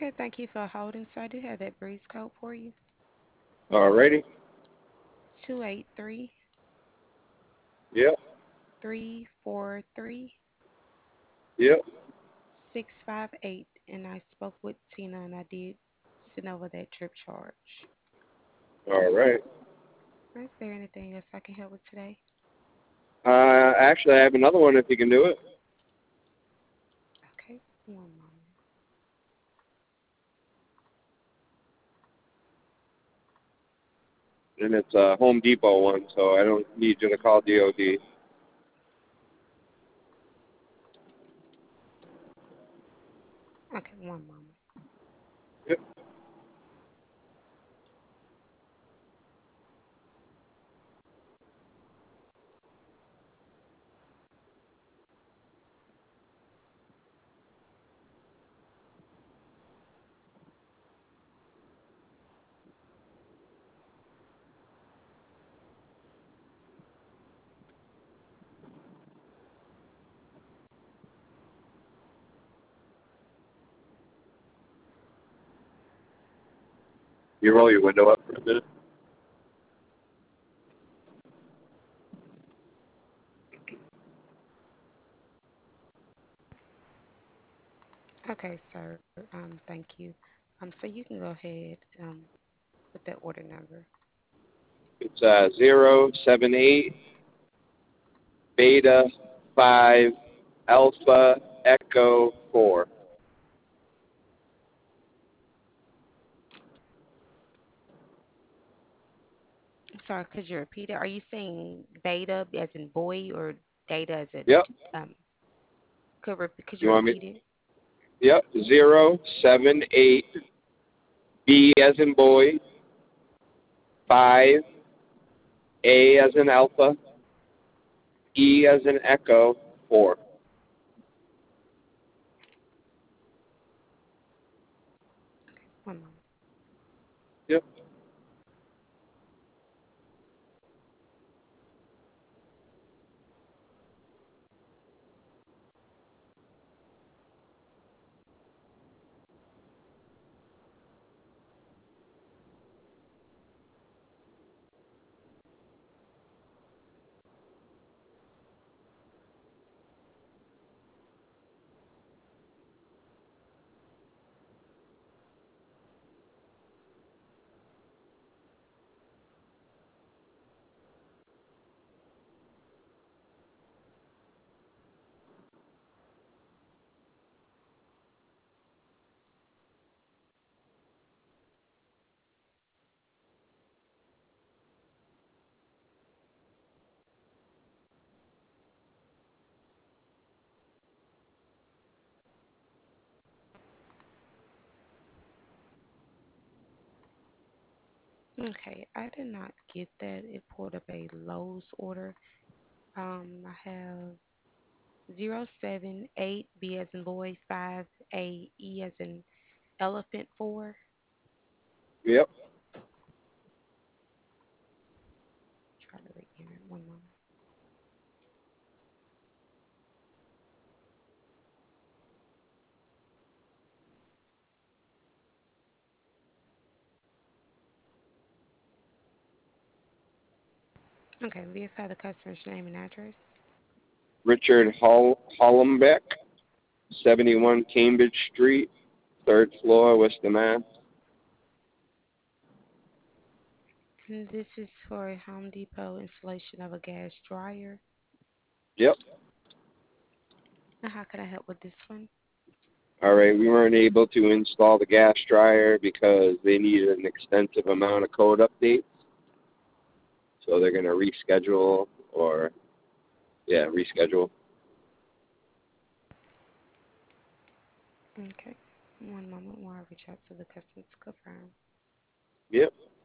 Okay, thank you for holding. So I do have that breeze code for you. Alrighty. 283 Yep. 343 Yep. 658. And I spoke with Tina and I did send over that trip charge. All right. Is there anything else I can help with today? Actually, I have another one if you can do it, Okay, one moment. and it's a Home Depot one, so I don't need you to call DOD. Okay, one moment. Yep. You roll your window up for a minute. Okay, sir. Thank you. So you can go ahead with that order number. It's 078 Beta 5 Alpha Echo 4. Sorry, could you repeat it? Are you saying beta as in boy or data as in Yep. um? Could you You want me? repeat it? Yep. 078 B as in boy, 5 A as in Alpha, E as in Echo 4. One moment. Yep. Okay, I did not get that. It pulled up a Lowe's order. I have 078 B as in boy, 5 A E as in elephant 4. Yep. Try to re-enter it. One moment. Okay, verify the customer's name and address. Richard Hollenbeck, 71 Cambridge Street, third floor, Worcester, Mass. And this is for a Home Depot installation of a gas dryer. Yep. Now, how can I help with this one? All right. We weren't able to install the gas dryer because they needed an extensive amount of code updates. So they're going to reschedule or, yeah, reschedule. Okay, one moment while I reach out to the customer to confirm. Yep.